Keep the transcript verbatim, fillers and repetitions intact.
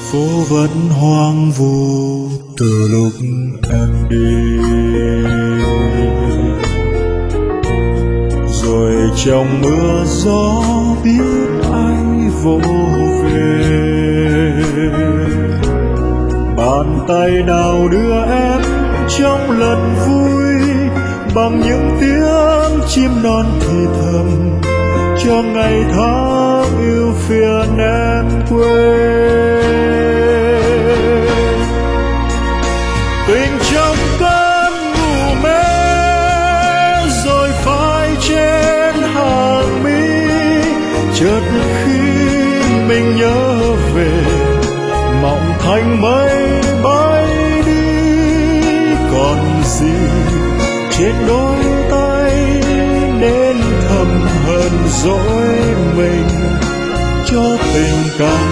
phố vẫn hoang vu từ lúc em đi, rồi trong mưa gió biết ai vỗ về. Bàn tay nào đưa em trong lần vui bằng những tiếng chim non thì thầm cho ngày tháng yêu phiền em quên. Tình trong cơn ngủ mê rồi phai trên hàng mi, chợt khi mình nhớ về mộng thành mây bay đi. Còn gì trên đôi tay nên thầm hờn dỗi mình cho tình cảm